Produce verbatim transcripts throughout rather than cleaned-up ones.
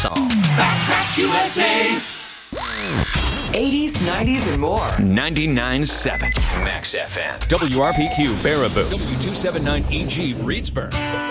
song. Backtracks U S A. eighties, nineties, and more. ninety-nine point seven Max F M. W R P Q, Baraboo. W two seventy-nine E G, Reedsburg.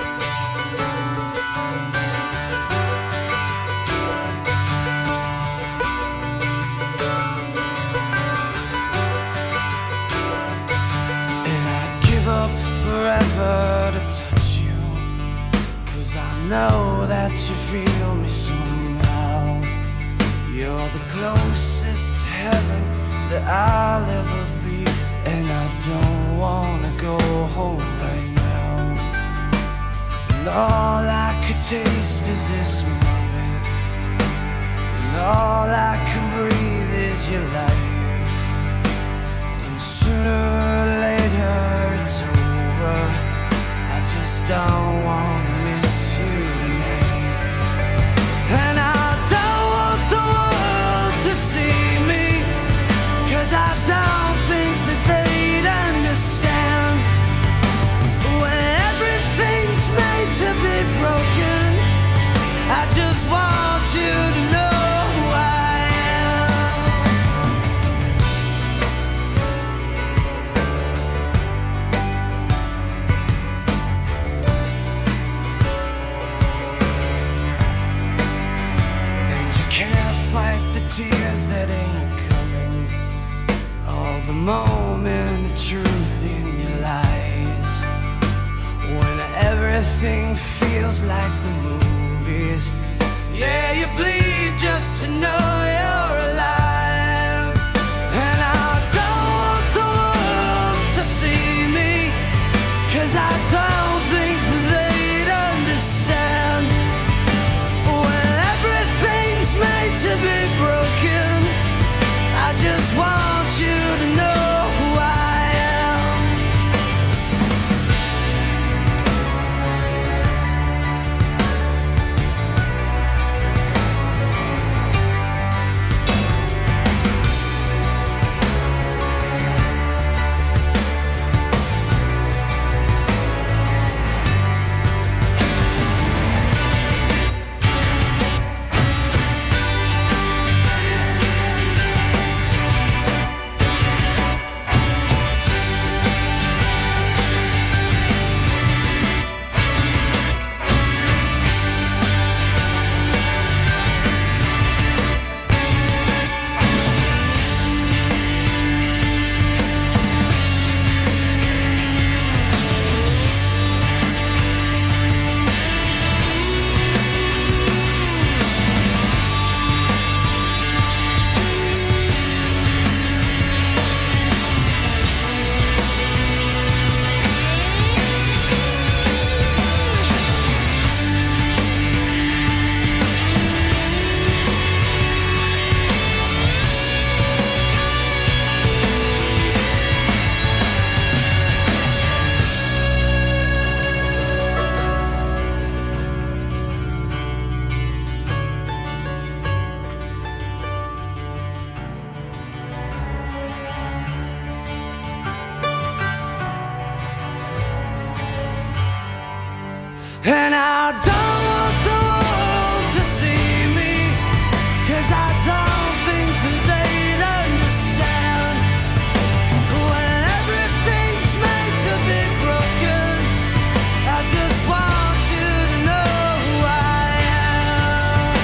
Forever to touch you, 'cause I know that you feel me somehow. You're the closest to heaven that I'll ever be, and I don't wanna go home right now. And all I could taste is this moment, and all I can breathe is your life. And sooner or later it's over. I just don't want to miss you tonight. And I don't want the world to see me, 'cause I don't think that they'd understand. When everything's made to be broken, I just want you to know who I am. Tears that ain't coming, all the moment of truth in your lies. When everything feels like the movies, yeah, you bleed just to know you're alive. And I don't want the world to see me, 'cause I don't think they'd understand. When everything's made to be broken, I just want you to know who I am. And I don't want the world to see me, 'cause I don't think that they'd understand. When everything's made to be broken, I just want you to know who I am.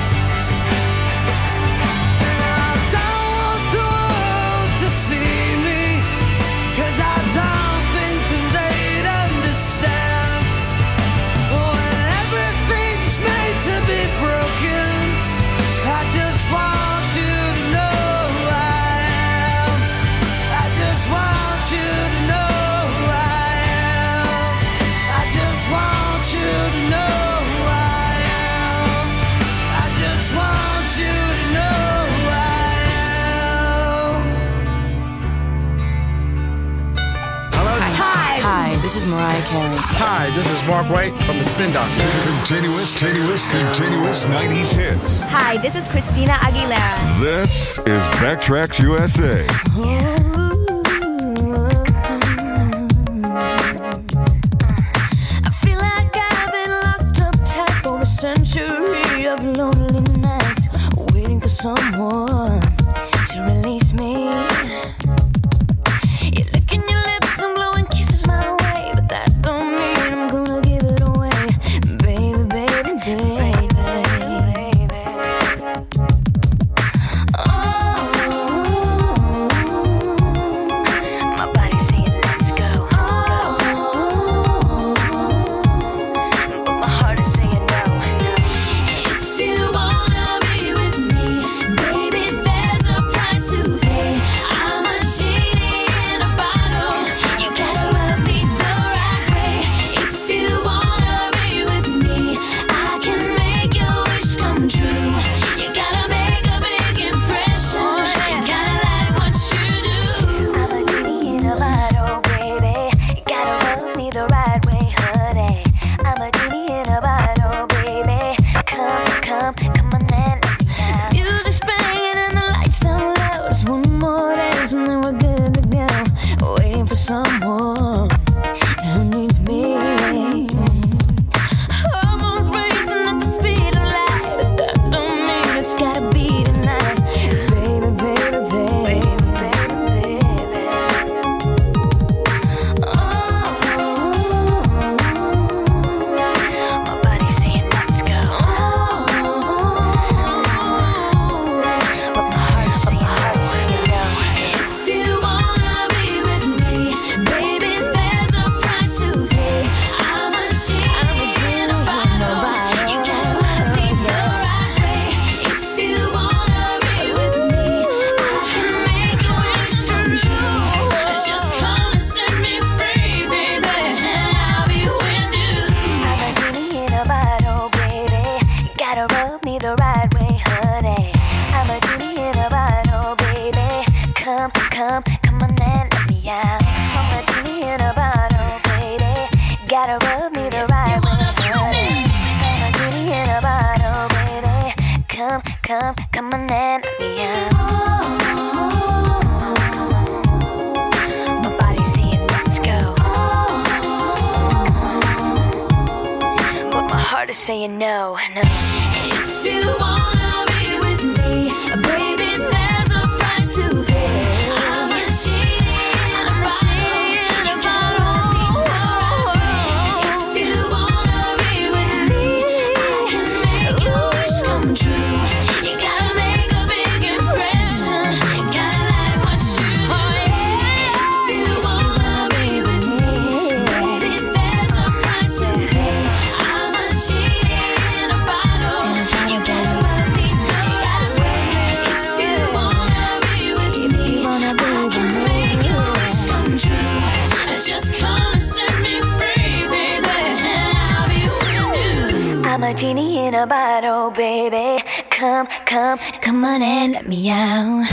And I don't want the world to see me, 'cause I don't think that they'd understand. When everything's made to be broken, I just want you to know who I am. I just want you to know who I am. I just want you to know who I am. I just want you to know who I am. Hi. Hi, this is Mariah Carey. Hi, this is Mark White from the Spin Doctors. Continuous, continuous, continuous nineties hits. Hi, this is Christina Aguilera. This is Backtracks U S A. I feel like I've been locked up tight for a century. tired of lonely nights, waiting for someone to release me. You're licking your lips and blowing kisses my way, but that don't mean I'm gonna give it away, baby, baby, baby, baby. Oh, my body's saying let's go, go. But my heart is saying no, no. If you wanna be with me, baby, there's a price to pay. I'm a genie in a bottle. You gotta rub me the right way. If you wanna be with me, I can make your wish come true. You gotta make a big impression. Gotta like what you do. I'm a genie in a bottle, baby. You gotta rub me the right way, honey. I'm a genie in a bottle, baby. Come, come, come on and let me out. Music's playing and the lights down low. Just one more dance and then we're good to go. Waiting for someone who needs me. Hormones racing at the speed of light, but that don't mean it's gotta be tonight, baby, baby, baby, baby, baby. Oh, my body's saying let's go. But my heart's saying no. If you wanna be with me, baby, there's a price to pay. I'm a genie in a bottle. You gotta rub me the right way. If you wanna be with me, I can make your wish come true. Just come and set me free, baby, and I'll be with you. I'm a genie in a bottle, baby. You gotta rub me the right way, honey. I'm a genie in a bottle, baby. Come, come, come on and let me out. I'm a genie in a bottle, baby. Gotta rub me the right way, honey. I'm a genie in a bottle, baby. Come, come, come on and let me out. My body's saying let's go, but my heart is saying no, no. If you wanna be with me, baby, there's a price to pay. I'm a genie in a bottle. You gotta rub me the right way. If you wanna be with me, I can make your wish come true. You gotta make a big impression. Gotta like what you do. If you wanna be with me, baby, there's a price to pay. I'm a genie in a bottle. You gotta rub me the right way. If you wanna be with me, I can make your wish come true. Just come and set me free, baby, and I'll be with you. I'm a genie in a bottle, baby. Come, come, come on and let me out.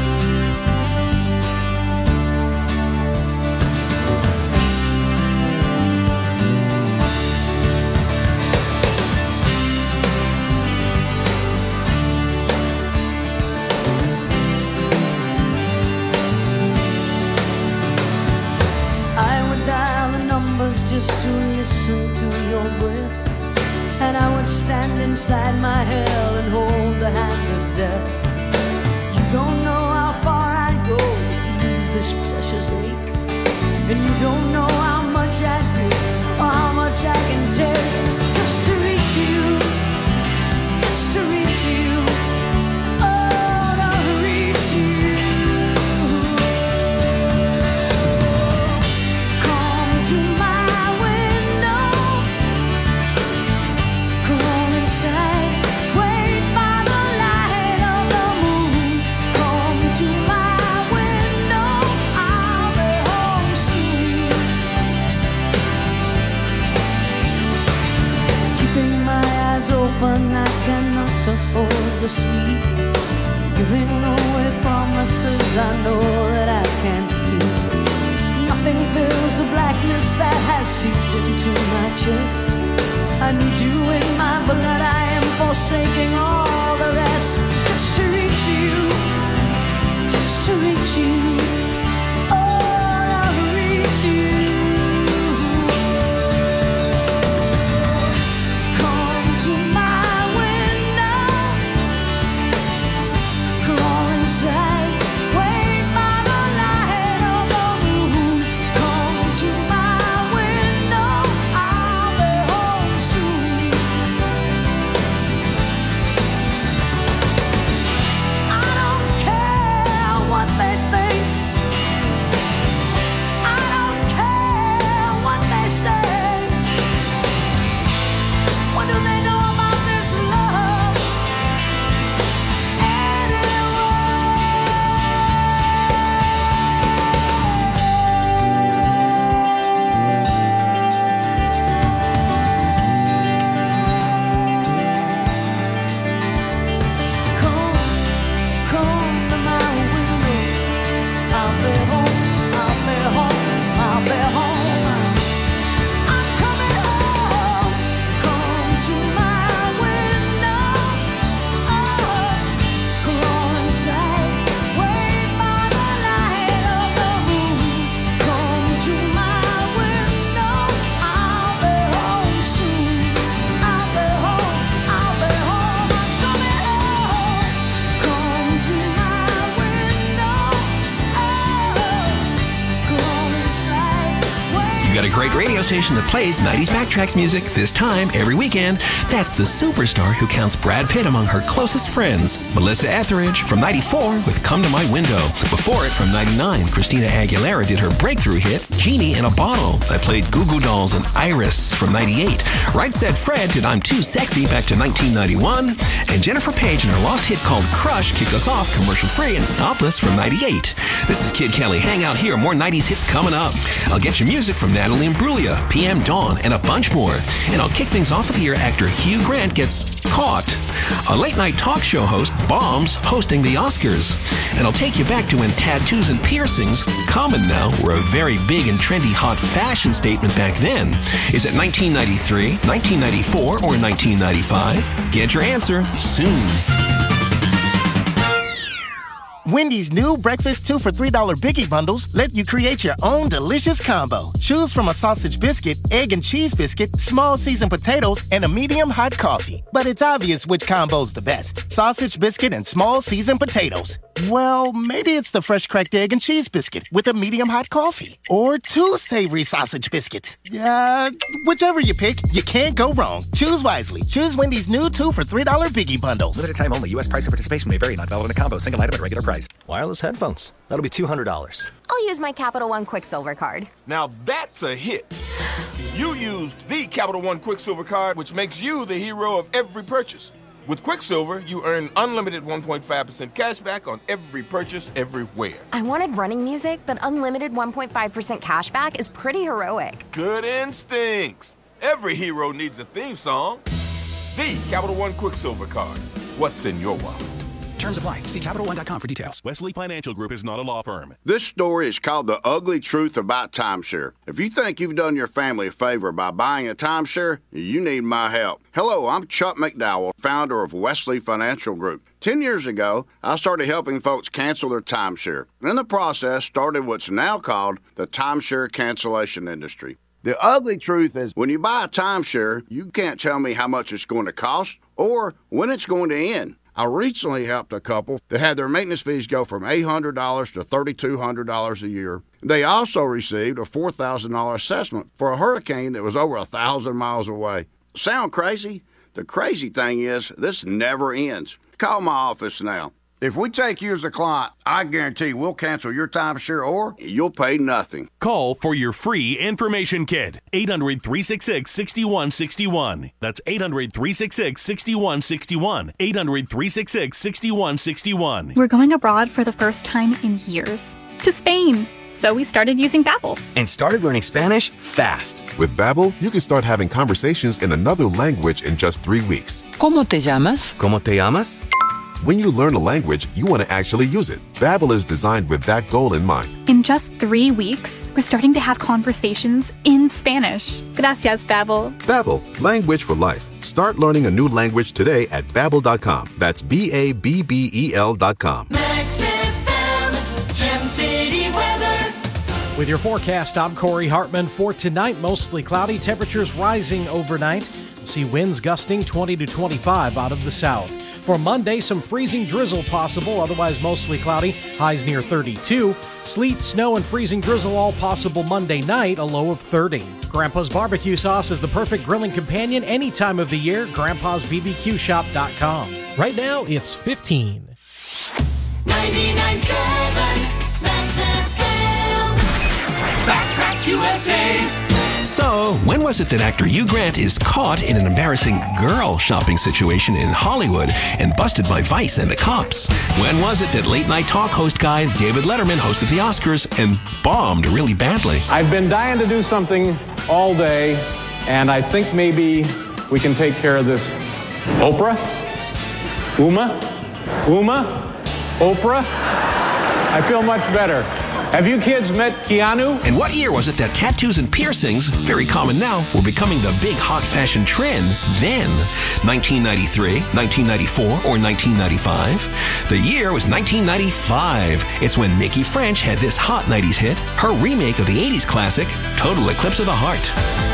I would dial the numbers just to listen to your breath, and I would stand inside my hell and hold the hand of death. You don't know how far I'd go to ease this precious ache, and you don't know how much I give or how much I can take just to reach you, just to reach you, oh, to reach you. Come to my window, come on inside, wait by the light of the moon. Come to my window, I'll be home soon. Keeping my eyes open, I cannot afford to sleep. Giving away promises I know that I can't keep. Nothing fills the blackness that has seeped into my chest. I need you in my blood, I am forsaking all the rest. Just to reach you, just to reach you, oh, I'll reach you. Come to my window. great radio station that plays nineties backtracks music this time every weekend. That's the superstar who counts Brad Pitt among her closest friends. Melissa Etheridge from ninety-four with Come to My Window. Before it, from ninety-nine, Christina Aguilera did her breakthrough hit, Genie in a Bottle. I played Goo Goo Dolls and Iris from ninety-eight. Right Said Fred did I'm Too Sexy back to nineteen ninety-one. And Jennifer Page and her lost hit called Crush kicked us off commercial-free and stopless from ninety-eight. This is Kid Kelly. Hang out here. More nineties hits coming up. I'll get you music from Natalie Imbruglia, P M Dawn, and a bunch more. And I'll kick things off with the year actor Hugh Grant gets caught. A late-night talk show host bombs hosting the Oscars. And I'll take you back to when tattoos and piercings, common now, were a very big and trendy hot fashion statement back then. Is it nineteen ninety-three, nineteen ninety-four, or nineteen ninety-five? Get your answer soon. Wendy's new breakfast two for three dollar Biggie bundles let you create your own delicious combo. Choose from a sausage biscuit, egg and cheese biscuit, small seasoned potatoes, and a medium hot coffee. But it's obvious which combo's the best. Sausage biscuit and small seasoned potatoes. Well, maybe it's the fresh cracked egg and cheese biscuit with a medium hot coffee. Or two savory sausage biscuits. Uh, whichever you pick, you can't go wrong. Choose wisely. Choose Wendy's new two for three dollar Biggie bundles. Limited time only. U S price and participation may vary. Not valid in a combo. Single item at regular price. Wireless headphones. That'll be two hundred dollars. I'll use my Capital One Quicksilver card. Now that's a hit. You used the Capital One Quicksilver card, which makes you the hero of every purchase. With Quicksilver, you earn unlimited one point five percent cash back on every purchase everywhere. I wanted running music, but unlimited one point five percent cash back is pretty heroic. Good instincts. Every hero needs a theme song. The Capital One Quicksilver card. What's in your wallet? Terms apply. See Capital One dot com for details. Wesley Financial Group is not a law firm. This story is called The Ugly Truth About Timeshare. If you think you've done your family a favor by buying a timeshare, you need my help. Hello, I'm Chuck McDowell, founder of Wesley Financial Group. Ten years ago, I started helping folks cancel their timeshare. In the process, started what's now called the timeshare cancellation industry. The ugly truth is when you buy a timeshare, you can't tell me how much it's going to cost or when it's going to end. I recently helped a couple that had their maintenance fees go from eight hundred dollars to three thousand two hundred dollars a year. They also received a four thousand dollars assessment for a hurricane that was over one thousand miles away. Sound crazy? The crazy thing is, this never ends. Call my office now. If we take you as a client, I guarantee we'll cancel your timeshare or you'll pay nothing. Call for your free information kit. eight hundred, three six six, six one six one. That's eight hundred, three six six, six one six one. eight hundred, three six six, six one six one. We're going abroad for the first time in years. To Spain. So we started using Babbel. And started learning Spanish fast. With Babbel, you can start having conversations in another language in just three weeks. ¿Cómo te llamas? ¿Cómo te llamas? When you learn a language, you want to actually use it. Babbel is designed with that goal in mind. In just three weeks, we're starting to have conversations in Spanish. Gracias, Babbel. Babbel, language for life. Start learning a new language today at babbel dot com. That's B A B B E L dot com. Max F M, Gem City weather. With your forecast, I'm Corey Hartman. For tonight, mostly cloudy, temperatures rising overnight. We'll see winds gusting twenty to twenty-five out of the south. For Monday, some freezing drizzle possible, otherwise mostly cloudy, highs near thirty-two. Sleet, snow, and freezing drizzle all possible Monday night, a low of thirty. Grandpa's Barbecue Sauce is the perfect grilling companion any time of the year. grandpas b b q shop dot com. Right now, it's fifteen. ninety-nine point seven Max F M. Backtracks U S A. So, when was it that actor Hugh Grant is caught in an embarrassing girl shopping situation in Hollywood and busted by Vice and the cops? When was it that late-night talk host guy David Letterman hosted the Oscars and bombed really badly? I've been dying to do something all day, and I think maybe we can take care of this. Oprah? Uma? Uma? Oprah? I feel much better. Have you kids met Keanu? And what year was it that tattoos and piercings, very common now, were becoming the big hot fashion trend then? nineteen ninety-three, nineteen ninety-four, or nineteen ninety-five? The year was nineteen ninety-five. It's when Mickey French had this hot nineties hit, her remake of the eighties classic, Total Eclipse of the Heart.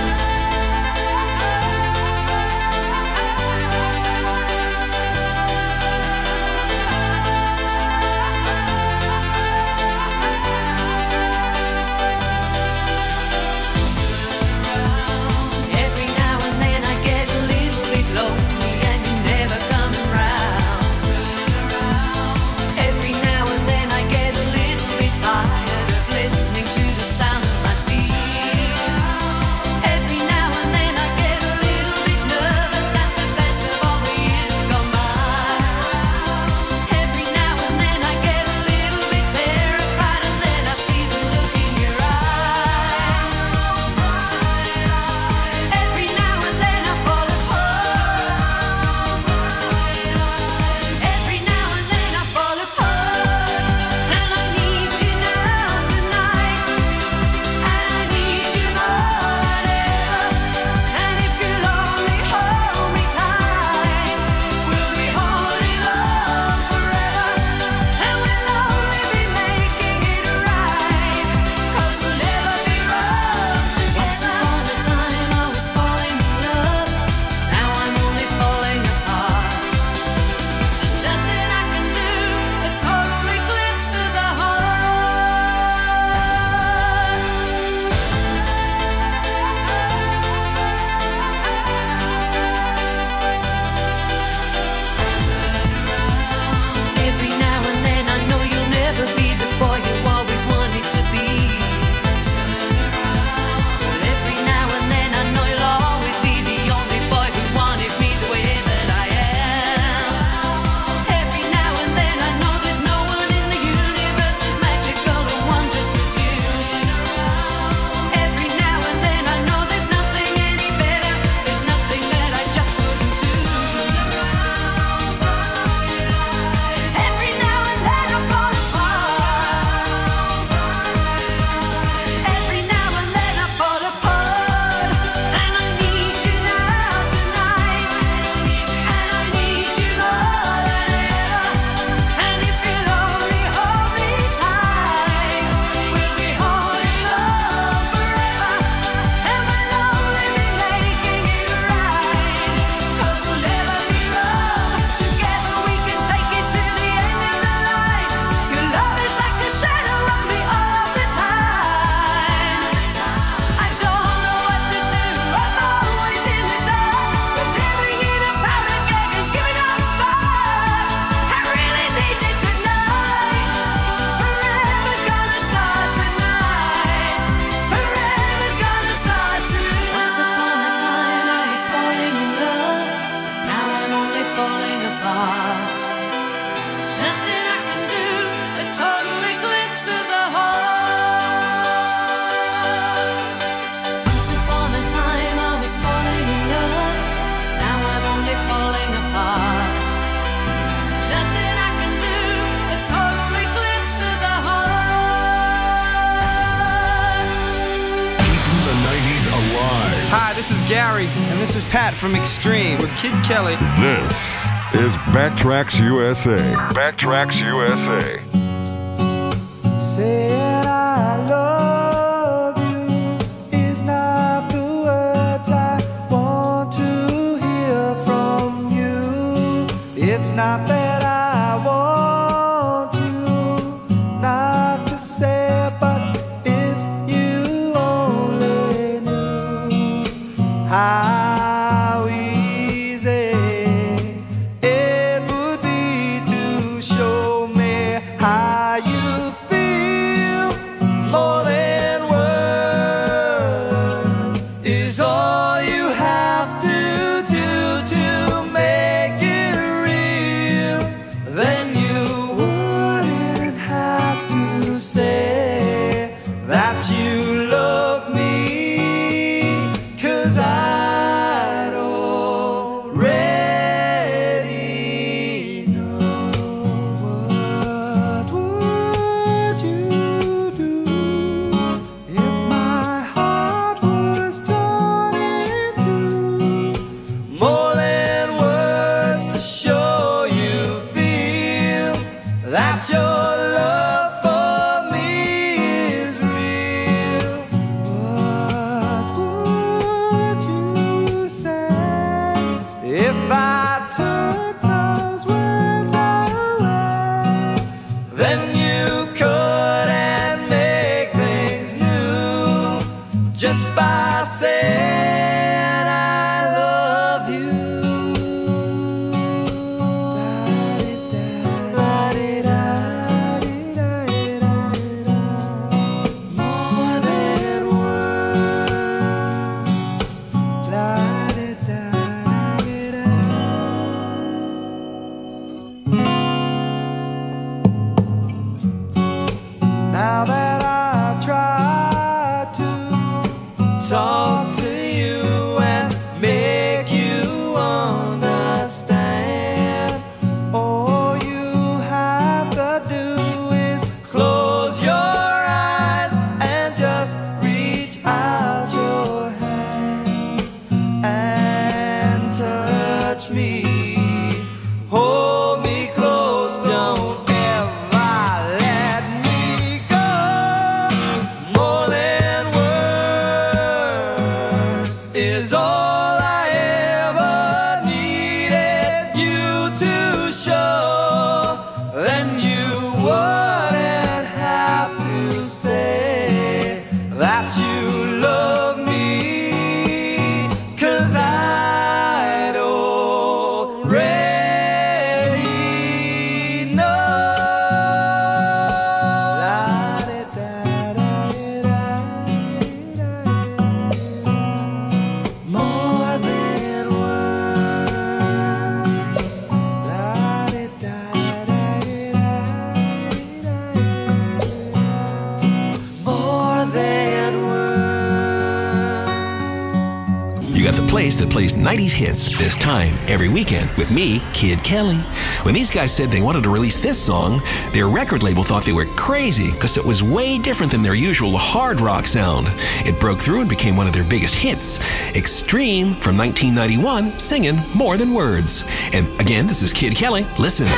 apart. Nothing I can do, a total eclipse of the heart. Once upon a time I was falling in love, now I'm only falling apart. Nothing I can do, a total eclipse of the heart. Keeping the nineties alive. Hi, this is Gary, and this is Pat from Extreme with Kid Kelly. This is Backtracks U S A. Backtracks U S A. Saying I love you is not the words I want to hear from you. It's not that I want you not to say, but if you only knew how easy it would be to show me how you feel. More than words is all you have to do to make it real. Then you wouldn't have to say that you love me, 'cause I'd already know. What would you do if my heart was torn in two? More than words to show you feel that your love for me is real. What would you say if I took those words away? Then you couldn't make things new just by saying I love you. More than words. Now that I've tried to talk to you and make you understand, all you have to do is close your eyes and just reach out your hands and touch me. Hold me close, don't ever let me go. More than words is all I ever needed you to show. Then you wouldn't have to say that you love me, 'cause I'd already know. More than words. More than words. You got the place that plays nineties hits this time every weekend with me, Kid Kelly. When these guys said they wanted to release this song, their record label thought they were crazy because it was way different than their usual hard rock sound. It broke through and became one of their biggest hits, Extreme from nineteen ninety-one, singing More Than Words. And again, this is Kid Kelly. Listen.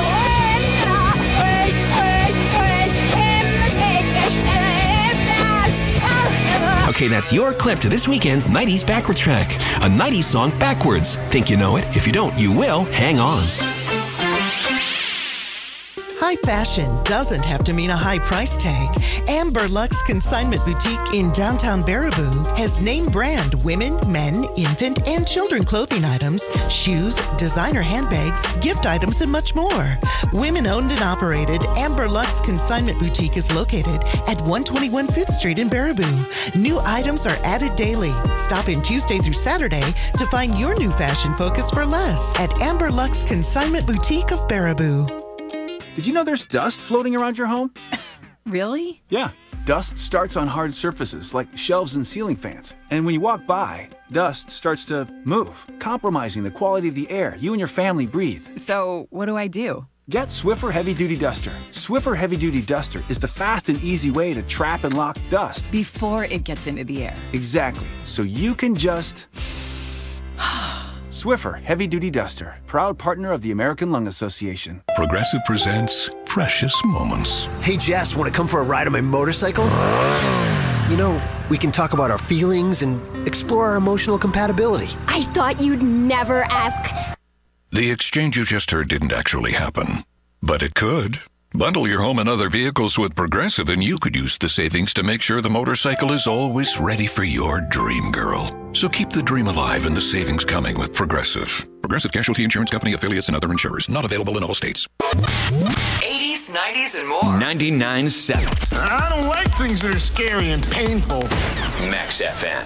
Okay, that's your clip to this weekend's nineties Backwards Track. A nineties song backwards. Think you know it? If you don't, you will. Hang on. High fashion doesn't have to mean a high price tag. Amber Lux Consignment Boutique in downtown Baraboo has name brand women, men, infant, and children clothing items, shoes, designer handbags, gift items, and much more. Women owned and operated, Amber Lux Consignment Boutique is located at one twenty-one Fifth Street in Baraboo. New items are added daily. Stop in Tuesday through Saturday to find your new fashion focus for less at Amber Lux Consignment Boutique of Baraboo. Did you know there's dust floating around your home? Really? Yeah. Dust starts on hard surfaces like shelves and ceiling fans. And when you walk by, dust starts to move, compromising the quality of the air you and your family breathe. So, what do I do? Get Swiffer Heavy Duty Duster. Swiffer Heavy Duty Duster is the fast and easy way to trap and lock dust. Before it gets into the air. Exactly. So you can just... Swiffer Heavy Duty Duster, proud partner of the American Lung Association. Progressive presents Precious Moments. Hey, Jess, want to come for a ride on my motorcycle? You know, we can talk about our feelings and explore our emotional compatibility. I thought you'd never ask. The exchange you just heard didn't actually happen, but it could. Bundle your home and other vehicles with Progressive and you could use the savings to make sure the motorcycle is always ready for your dream girl. So keep the dream alive and the savings coming with Progressive. Progressive Casualty Insurance Company affiliates and other insurers. Not available in all states. eighties, nineties, and more. ninety-nine point seven. I don't like things that are scary and painful. Max F M.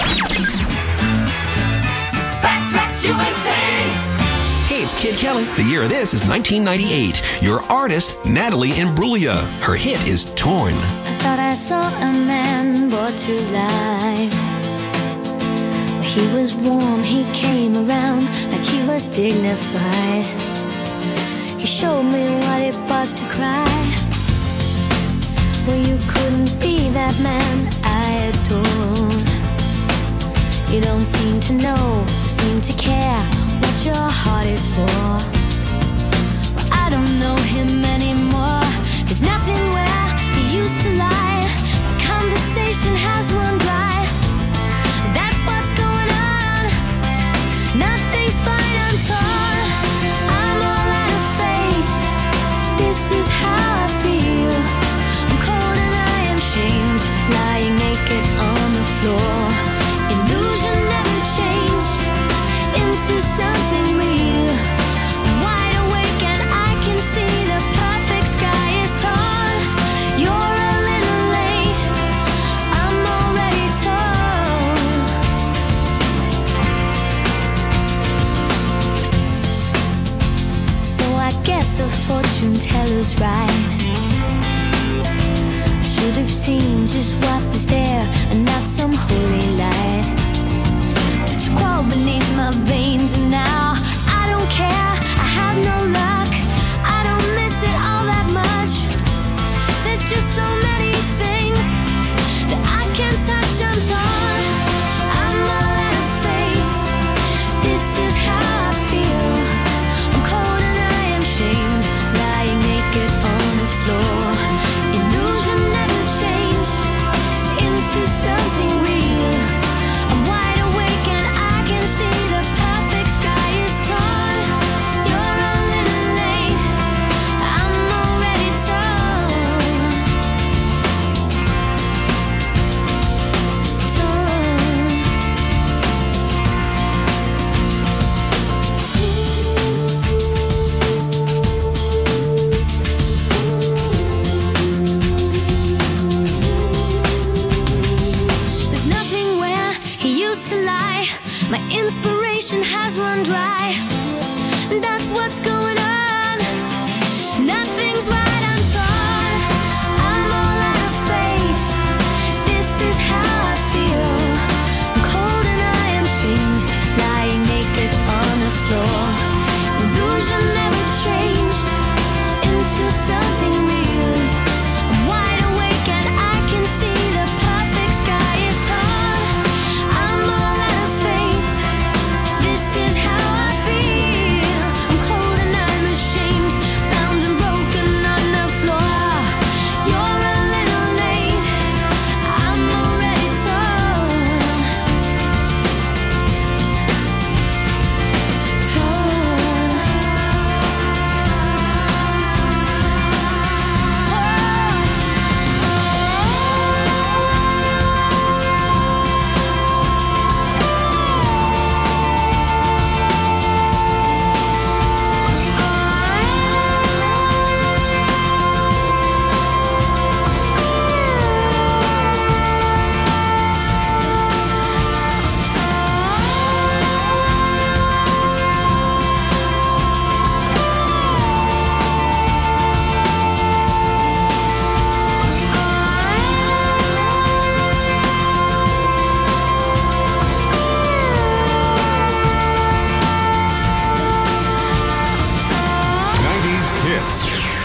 Backtracks U S A. Hey, it's Kid Kelly. The year of this is nineteen ninety-eight. Your artist, Natalie Imbruglia. Her hit is Torn. I thought I saw a man brought to life. He was warm, he came around like he was dignified. He showed me what it was to cry. Well, you couldn't be that man I adored. You don't seem to know, seem to care what your heart is for. Well, I don't know him anymore. There's nothing where he used to lie. My conversation has run dry. That's what's going on. Nothing's fine, I'm torn. I'm all out of faith. This is how I feel. I'm cold and I am shamed, lying naked on the floor. Illusion never changed into something real. I'm wide awake and I can see the perfect sky is torn. You're a little late, I'm already torn. So I guess the fortune teller's right. I should have seen just what was there and not some holy light. But you crawl beneath my veins and now I don't care, I have no luck. I don't miss it all that much. There's just so many things that I can't touch, I'm torn. I'm all out of faith. This is how I feel. I'm cold and I am shamed, lying naked on the floor. Illusion never changed into something real.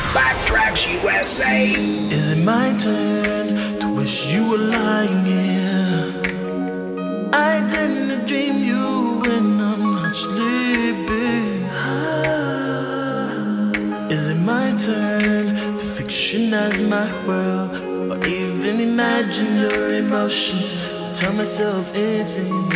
Backtracks U S A. Is it my turn to wish you were lying here? I tend to dream you when I'm not sleeping. Is it my turn to fictionize my world, or even imagine your emotions? Tell myself anything.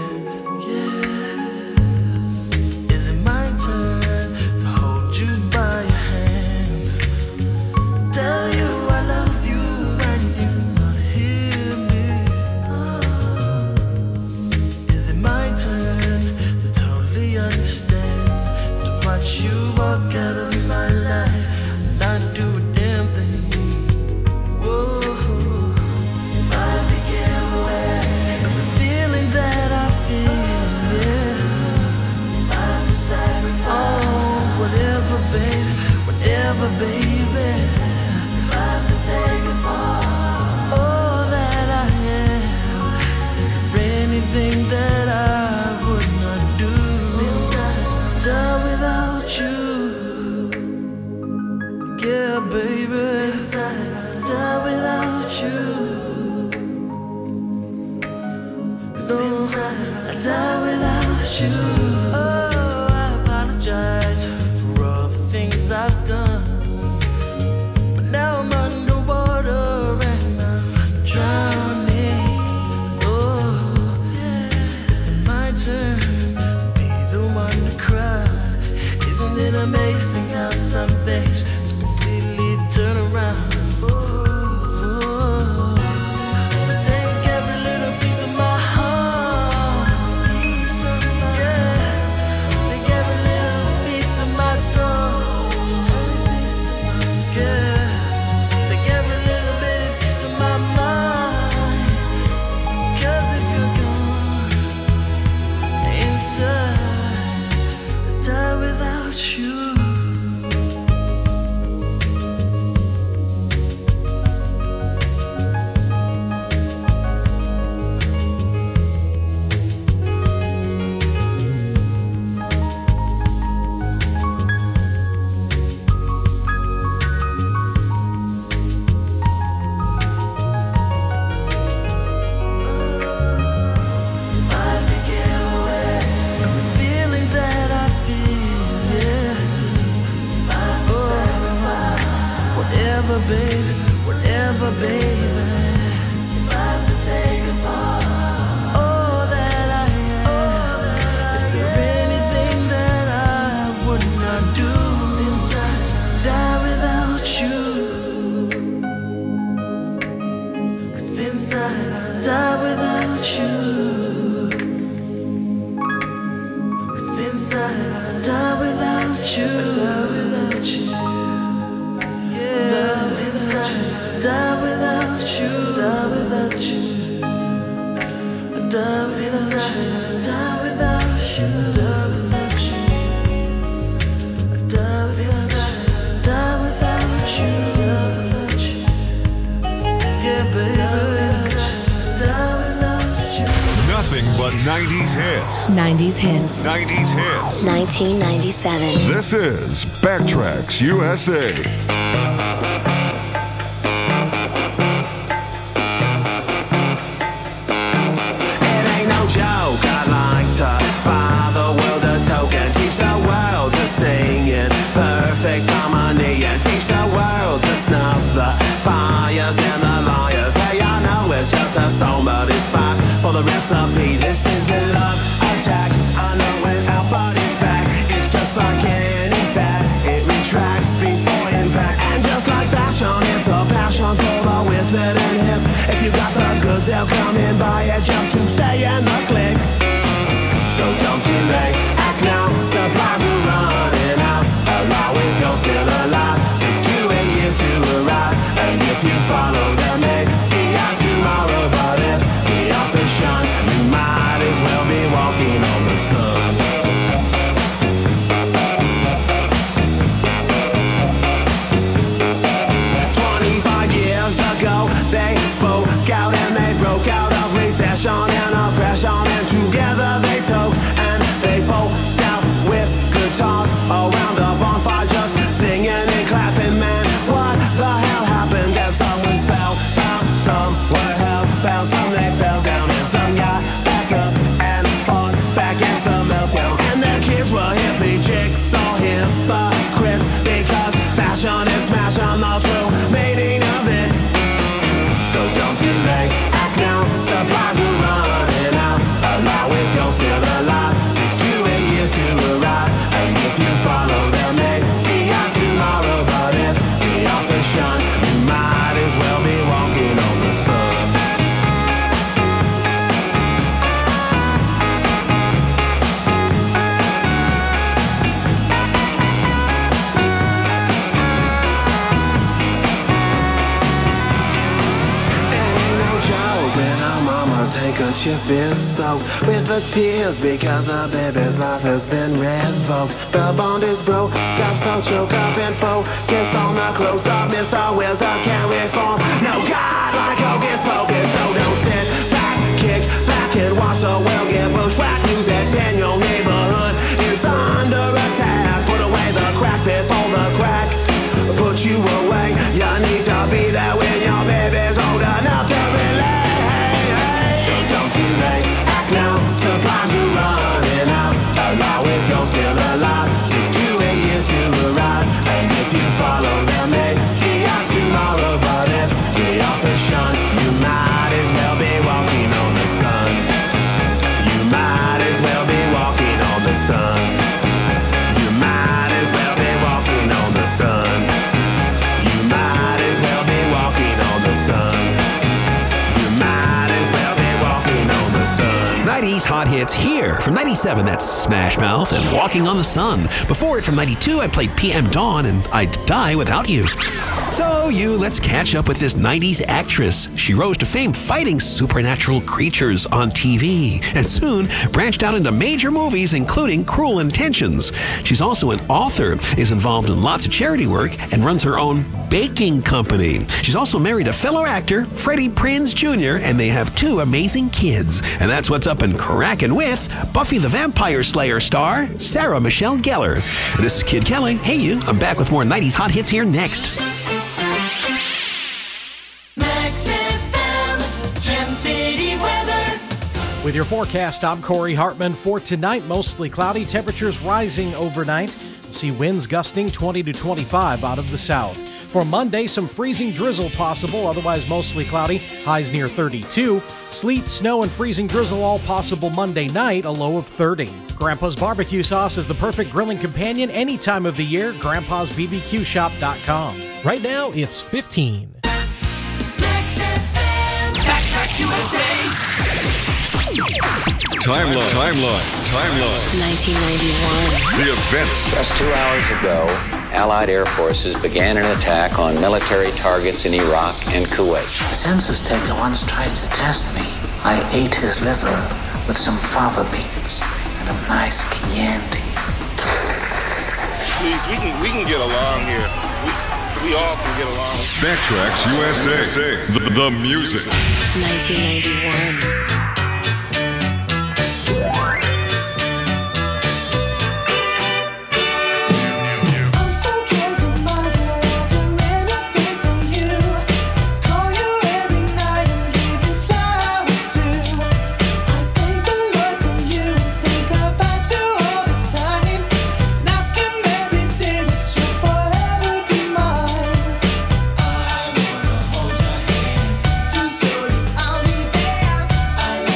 nineties hits. nineties hits. nineties hits. nineteen ninety-seven. This is Backtracks U S A. The recipe, this is a love attack. I know when our body's back, it's just like any fat. It retracts before impact, and just like fashion, it's a passion for the withered and hip. If you got the goods, they'll come and buy it just to stay in the clique. So don't delay, act now. Supplies are running out. Allow if you're still alive. Six to eight years to arrive, and if you follow them, may be out tomorrow. But if you might as well be walking on the sun. ship is soaked with the tears because the baby's life has been revoked. The bond is broke, got so choke up and focus on the close-up. Mister Wizard can't reform. No God like Hocus Pocus, so don't sit back, kick back and watch the world get bushwhacked. News that's in your neighborhood is under attack. Put away the crack before the crack put you away. You need to be there when your baby's old enough to relate. So don't delay, act now, supplies are running out. Allow if you're still alive, six to eight years to arrive. And if you follow them, maybe on tomorrow. But if the office shun, you might as well be walking on the sun. You might as well be walking on the sun. You might as well be walking on the sun. You might as well be walking on the sun. You might as well be walking on the sun. nineties hot hits here. From ninety-seven, that's Smash Mouth and Walking on the Sun. Before it, from ninety-two, I played P M Dawn and I'd Die Without You. So, you, let's catch up with this nineties actress. She rose to fame fighting supernatural creatures on T V and soon branched out into major movies, including Cruel Intentions. She's also an author, is involved in lots of charity work, and runs her own baking company. She's also married to fellow actor Freddie Prinze Junior, and they have two amazing kids. And that's what's up and cracking with Buffy the Vampire Slayer star Sarah Michelle Gellar. This is Kid Kelly. Hey you, I'm back with more nineties hot hits here next. Max F M, Gem City weather. With your forecast, I'm Corey Hartman. For tonight, mostly cloudy, temperatures rising overnight. We'll see winds gusting twenty to twenty-five out of the south. For Monday, some freezing drizzle possible, otherwise mostly cloudy, highs near thirty-two. Sleet, snow, and freezing drizzle all possible Monday night, a low of thirty. Grandpa's Barbecue Sauce is the perfect grilling companion any time of the year. grandpas b b q shop dot com. Right now, it's fifteen. Max F M, Backtracks U S A. Timeline, timeline, timeline. nineteen ninety-one. The events. Just two hours ago, Allied air forces began an attack on military targets in Iraq and Kuwait. The census taker once tried to test me. I ate his liver with some fava beans and a nice Chianti. Please, we can we can get along here. We, we all can get along. Backtracks U S A. The, the music. nineteen ninety-one. I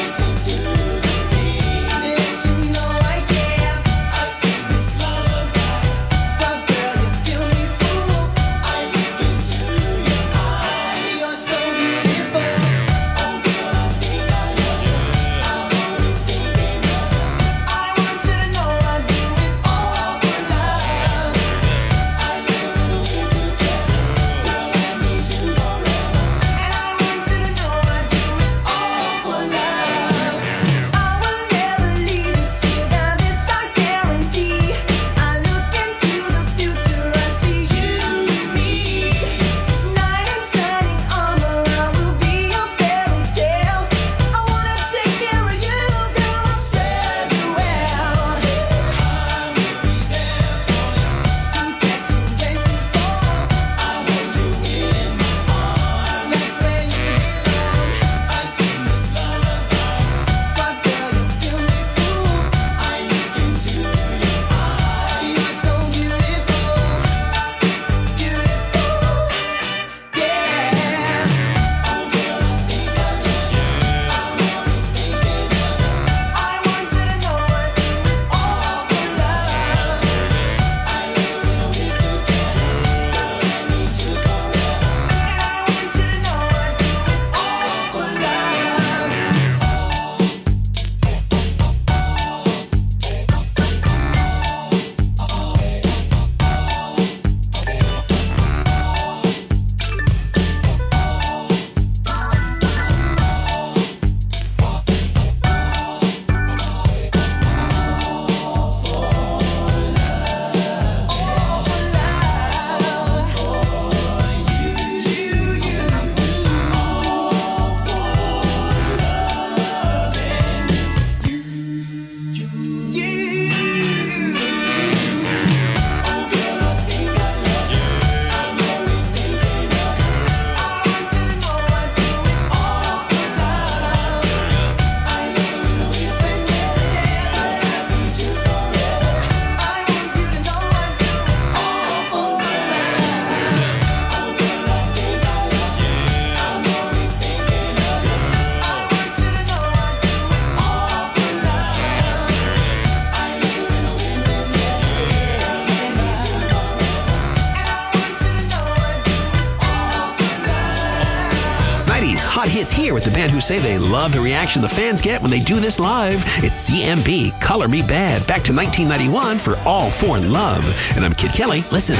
hits here with the band who say they love the reaction the fans get when they do this live. It's C M B, Color Me Bad, back to nineteen ninety-one for All For Love. And I'm Kid Kelly. Listen.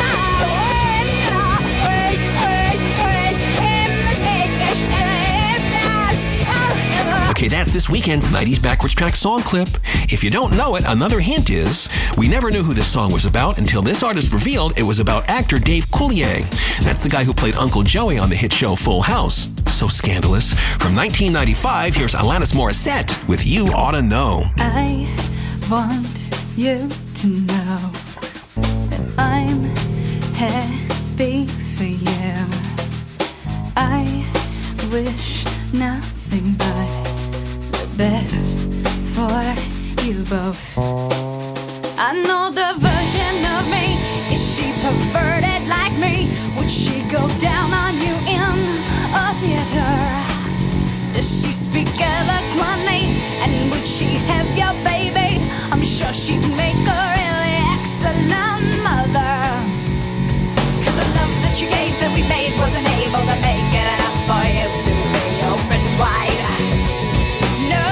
Okay, that's this weekend's nineties Backwards Track song clip. If you don't know it, another hint is we never knew who this song was about until this artist revealed it was about actor Dave Coulier. That's the guy who played Uncle Joey on the hit show Full House. So scandalous. From nineteen ninety-five, here's Alanis Morissette with You Oughta Know. I want you to know that I'm happy for you. I wish nothing but the best for you both. I know the version of me. Is she perverted like me? Would she go down on you in a theater? Does she speak eloquently? And would she have your baby? I'm sure she'd make a really excellent mother. Cause the love that you gave that we made wasn't able to make it enough for you to be open wide. No.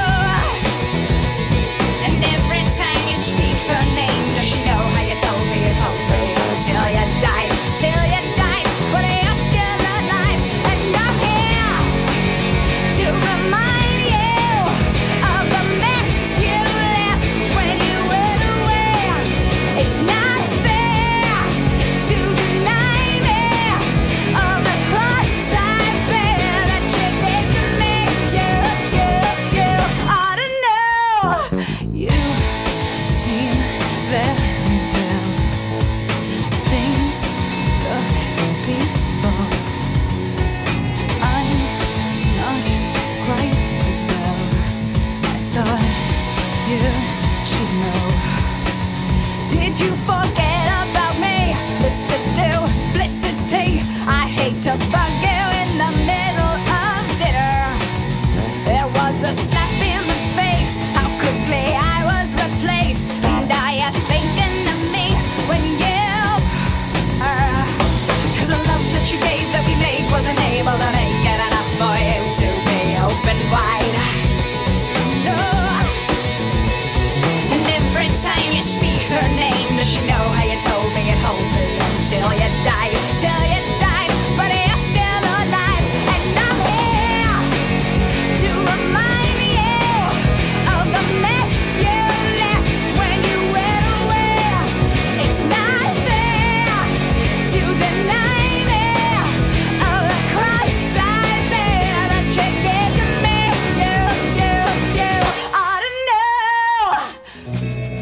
And every time you speak her name, does she know how you told me it hold me until you died, till you died, but you're still alive. And I'm here to remind you of the mess you left when you went away. It's not fair to deny me of the cross I bear that you did to me. You, you, you ought to know. You seem very well. Things look peaceful. I'm not quite as well. I thought you should know. Did you forget about me, Mister Duplicity? I hate to bug you in the middle of dinner. There was a slap in the face, how quickly I was replaced. And are you thinking of me when you uh, Cause the love that you gave that we made wasn't able to make it enough for you to be open wide. No. And every time you speak her name, does she know how you told me it hold me until you died, till you died, but you're still alive. And I'm here to remind you of the mess you left when you went away. It's not fair to deny me of the cross I bear that you gave to me. You, you, you ought to know.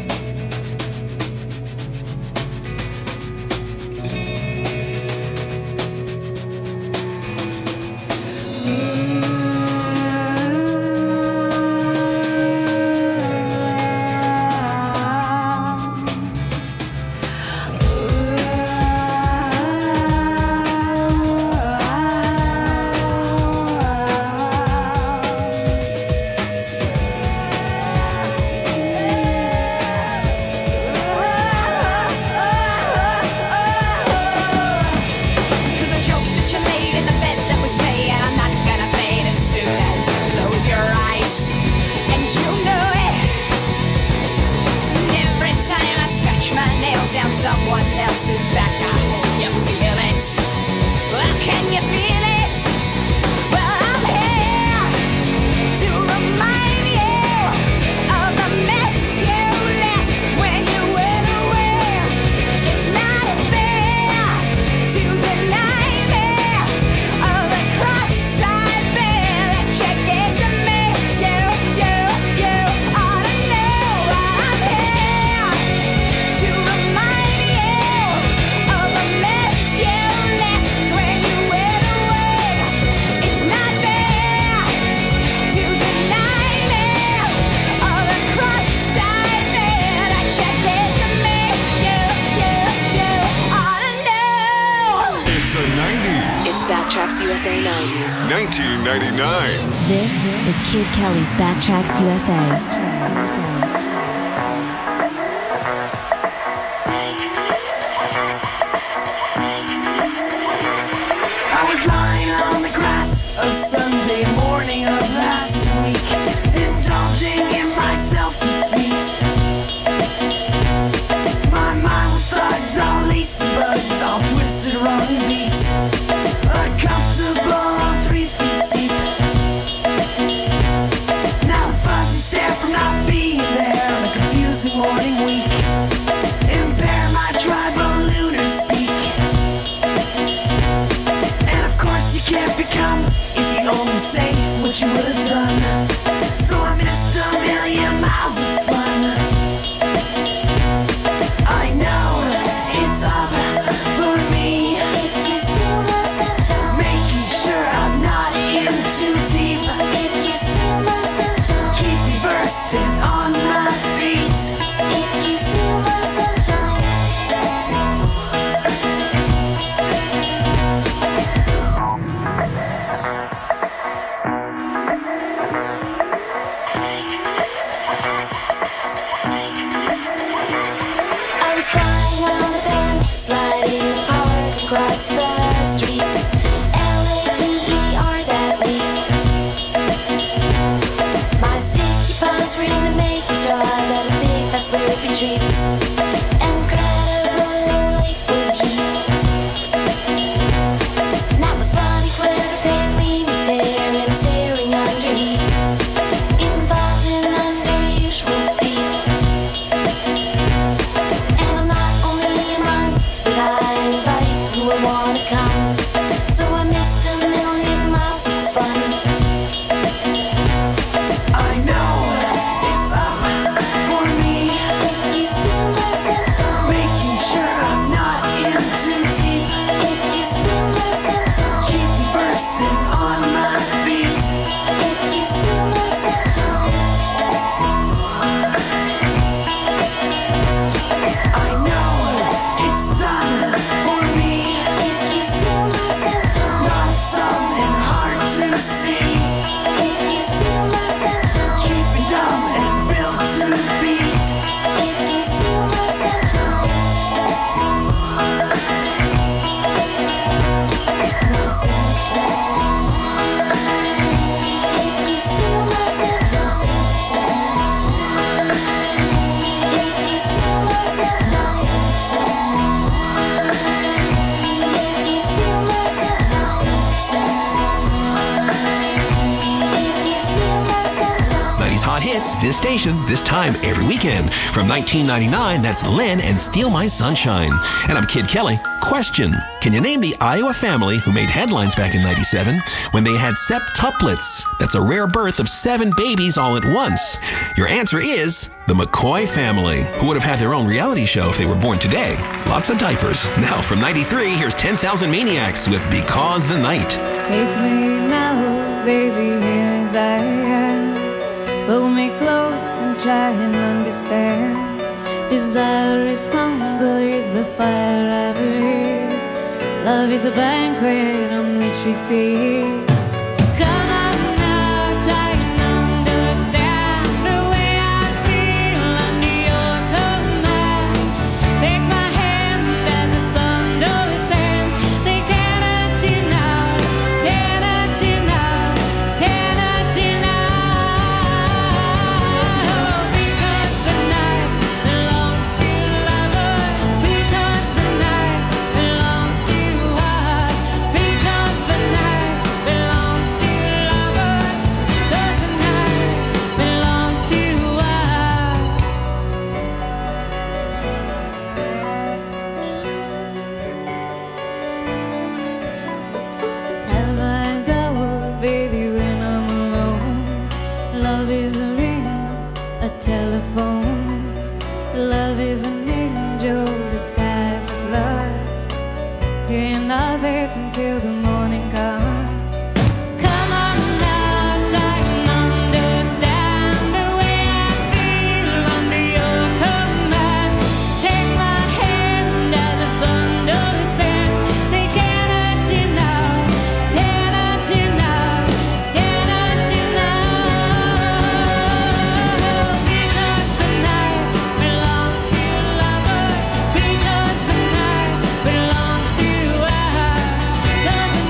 Cause the joke that you laid in the bed that was made, and I'm not gonna fade as soon as you close your eyes. And you know it. And every time I scratch my nails down someone else's back, I hope you feel it. Well, can you feel it? Well, I'm here to remind you of the mess you left when you went away. It's not fair to deny me of the cross I bear that you gave to me. You, you, you ought to know. I'm here to remind you of the mess you left when you went away. It's not fair to deny me of the cross I bear that you gave to me. You, you, you ought to know. It's the nineties. It's Backtracks U S A nineties. nineteen ninety-nine. This is Kid Kelly's Backtracks U S A. I was lying on the grass a Sunday morning. what you would have done. So I missed a million miles of fun. I know it's up for me. If you steal my sunshine, making sure I'm not in too deep. If you steal my sunshine, keep me bursting on my feet. If you steal my sunshine. I was flying on the bench, sliding the park across the street. L A T E R that week. My sticky palms were in the making straws at a big fast slurping treats. Incredibly full heat. Now the funny glitter painting me tearing, staring under heat. Involved in unusual feet. And I'm not only a monk, but I invite who I wanna come. So I missed a million miles of fun. I know it's up for me. If you steal my sunshine, making sure I'm not in too deep. If you steal my sunshine, keep me bursting on my feet. If you steal my sunshine, I know it's done for me. If you steal my sunshine, not something hard to see. If you steal my sunshine, keep me dumb and built to beat. If you steal my sunshine, my sunshine. If you steal my sunshine, if you steal my sunshine, if you steal my sunshine. nineties Hot Hits, this station, this time every weekend. From nineteen ninety-nine, that's Len and Steal My Sunshine. And I'm Kid Kelly. Question: can you name the Iowa family who made headlines back in ninety-seven when they had septuplets? That's a rare birth of seven babies all at once. Your answer is the McCoy family, who would have had their own reality show if they were born today. Lots of diapers. Now from ninety-three, here's ten thousand Maniacs with Because the Night. Take me now, baby, here as I am. Pull me close and try and understand. Desire is hunger, is the fire I breathe. Love is a banquet on which we feed. Come on now, try and understand the way I feel under your command. Take my hand as the sun descends. They cannot you now, cannot you now, cannot you now. Because the night belongs to lovers. Because the night belongs to us. Because the night belongs to lovers. Because the night belongs to us. Have I doubt, baby, when I'm alone? Love is a ring, a telephone. Love is an angel disguised as lust. Here in our beds until the morning comes. Come on now, try and understand the way I feel under your command. Take my hand as the sun descends. They cannot you now, cannot you now, cannot you now. Because the night belongs to lovers. Because the night belongs to us. Because the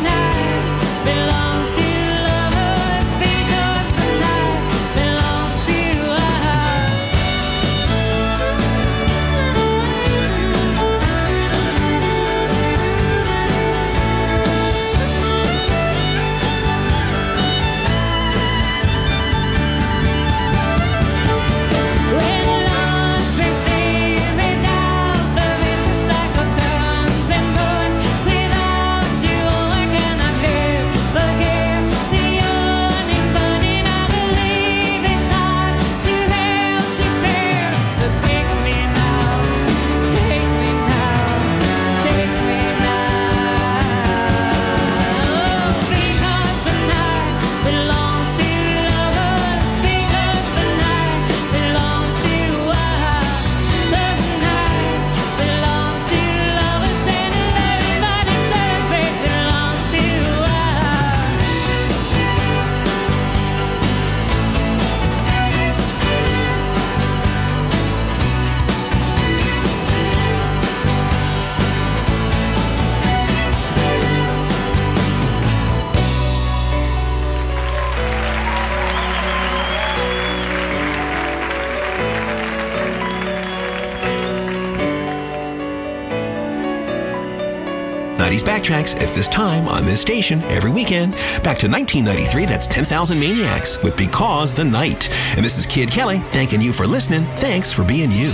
nineties Backtracks at this time on this station every weekend. Back to nineteen ninety-three, that's ten thousand Maniacs with Because the Night. And this is Kid Kelly thanking you for listening. Thanks for being you.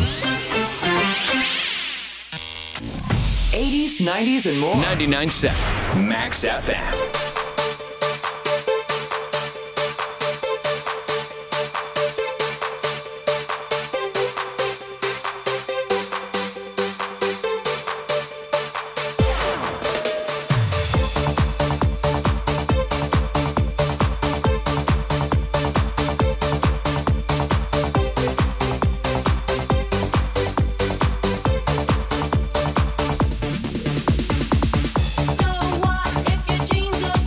eighties, nineties, and more. ninety-nine point seven Max F M. So what if your jeans are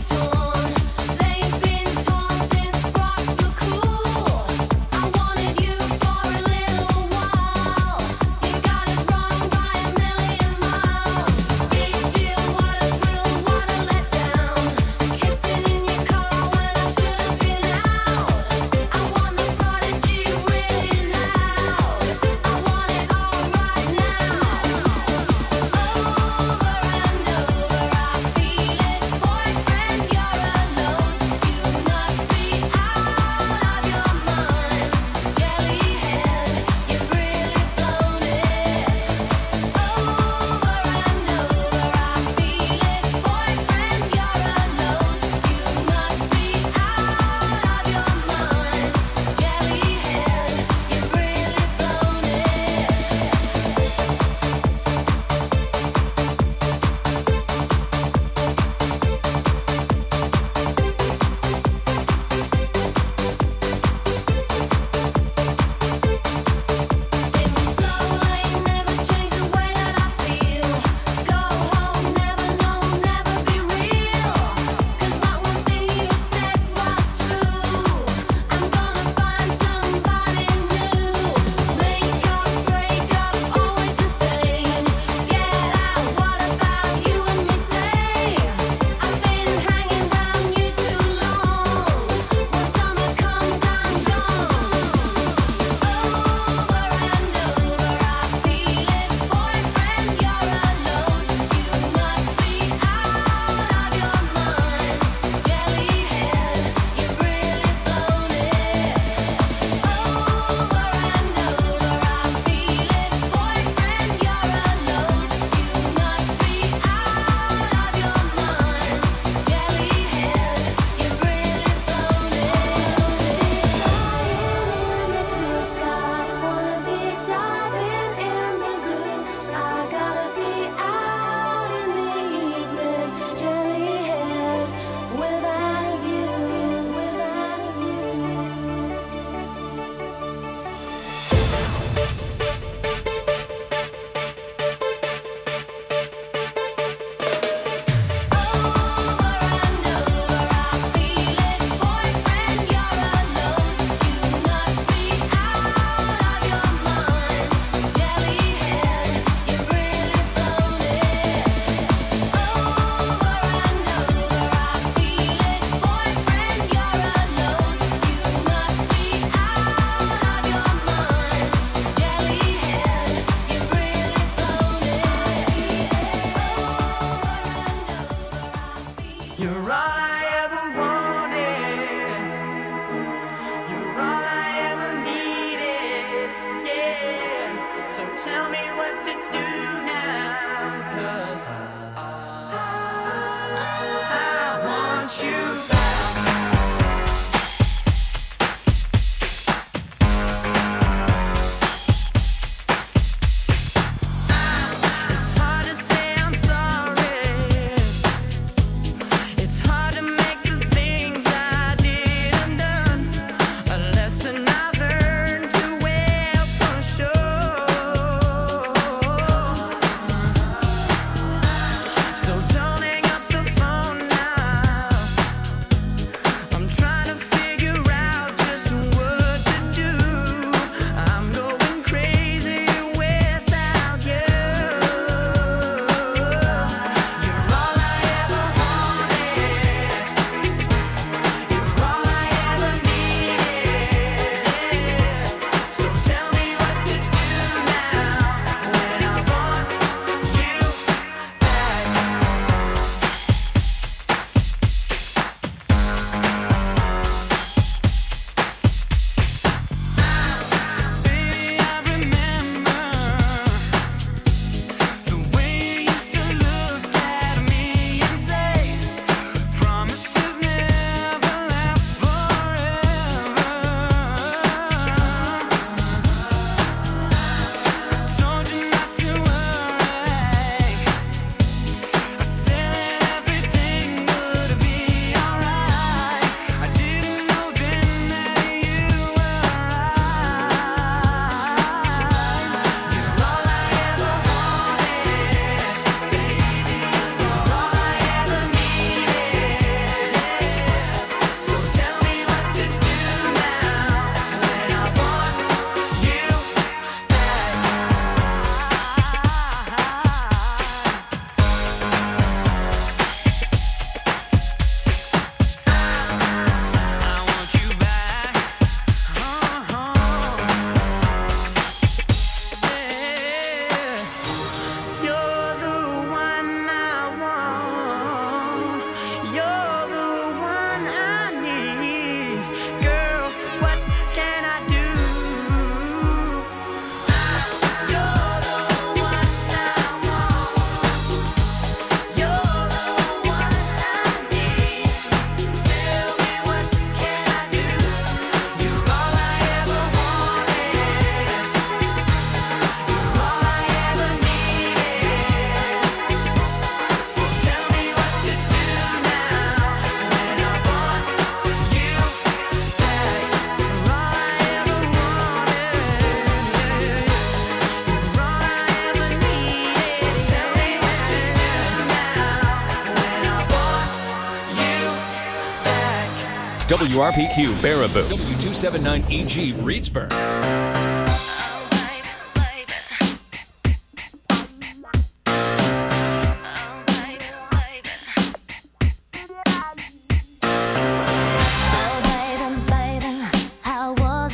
W R P Q Baraboo, W two seventy-nine E G Reedsburg.